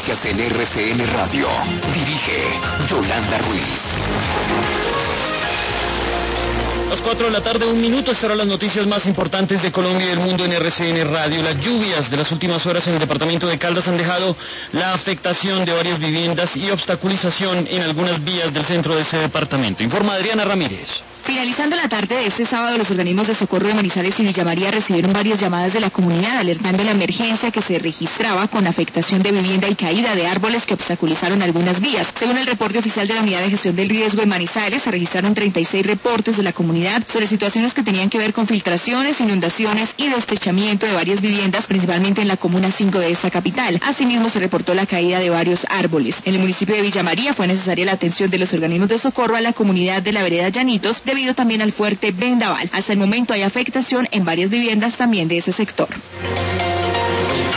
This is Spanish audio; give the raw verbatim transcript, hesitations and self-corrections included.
noticias en R C N Radio. Dirige Yolanda Ruiz. Las cuatro de la tarde, un minuto, estarán las noticias más importantes de Colombia y del mundo en R C N Radio. Las lluvias de las últimas horas en el departamento de Caldas han dejado la afectación de varias viviendas y obstaculización en algunas vías del centro de ese departamento. Informa Adriana Ramírez. Finalizando la tarde de este sábado, los organismos de socorro de Manizales y Villa María recibieron varias llamadas de la comunidad alertando la emergencia que se registraba con afectación de vivienda y caída de árboles que obstaculizaron algunas vías. Según el reporte oficial de la Unidad de Gestión del Riesgo en Manizales, se registraron treinta y seis reportes de la comunidad sobre situaciones que tenían que ver con filtraciones, inundaciones y destechamiento de varias viviendas, principalmente en la Comuna cinco de esta capital. Asimismo, se reportó la caída de varios árboles. En el municipio de Villa María fue necesaria la atención de los organismos de socorro a la comunidad de la vereda Llanitos, debido también al fuerte vendaval. Hasta el momento hay afectación en varias viviendas también de ese sector.